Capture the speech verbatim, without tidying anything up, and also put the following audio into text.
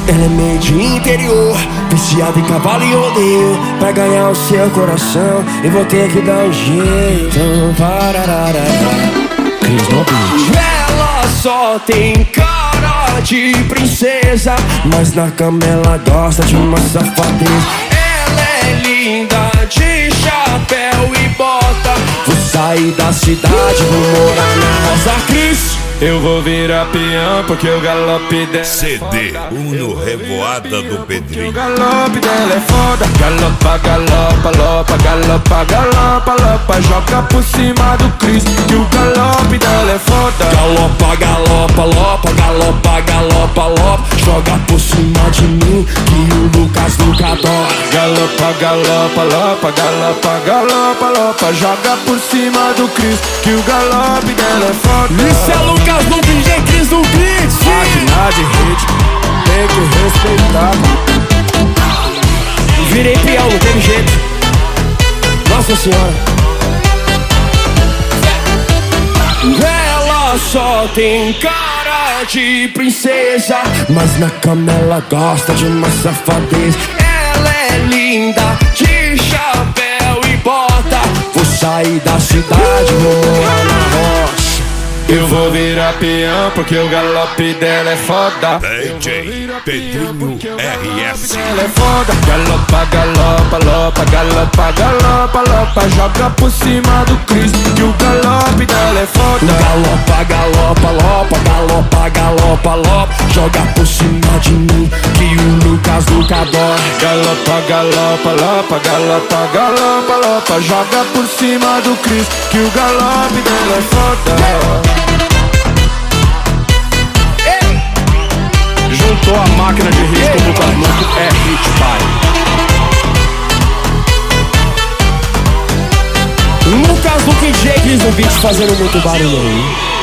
Ela é meio de interior, viciada em cavalo e rodeio. Pra ganhar o seu coração, eu vou ter que dar um jeito. Pararara. Cris no beat. Ela só tem cara de princesa, mas na cama ela gosta de uma safadeza. Ela é linda de chapéu e bota. Vou sair da cidade, vou morar na Rosa Cris. Eu vou virar peão porque o galope dela C D Uno Revoada do Pedrinho. O galope dela é foda. Galopa, galopa, lopa, galopa, galopa, lopa. Joga por cima do Cris que o galope dela é foda. Galopa, galopa, lopa, galopa, galopa, lopa. Joga por cima de mim que o Lucas nunca adora. Galopa, galopa, lopa, galopa, galopa, lopa. Joga por cima do Cris que o galope dela é foda. Isso é Lucas no D J Cris no beat. Máquina de hit, tem que respeitar. Virei peão, não teve jeito. Nossa senhora. Ela só tem cara de princesa, mas na cama ela gosta de uma safadeza. Ela é linda de chapéu e bota. Vou sair da cidade, vou morar na roça. Eu vou virar peão porque o galope dela é foda. D J Pedrinho R S. Ela é foda. Galopa, galopa, lopa, galopa, galopa, lopa. Joga por cima do Cris que o galope dela é foda. Galopa, galopa, lopa, galopa, galopa, lopa. Joga por cima de mim que o Lucas nunca adora. Galopa, galopa, lopa, galopa, galopa, lopa. Joga por cima do Cris que o galope dela é foda. Juntou a máquina de hit com o Lucas Louco, é hit, pai. Lucas Luke e D J Cris no beat fazendo muito barulho aí.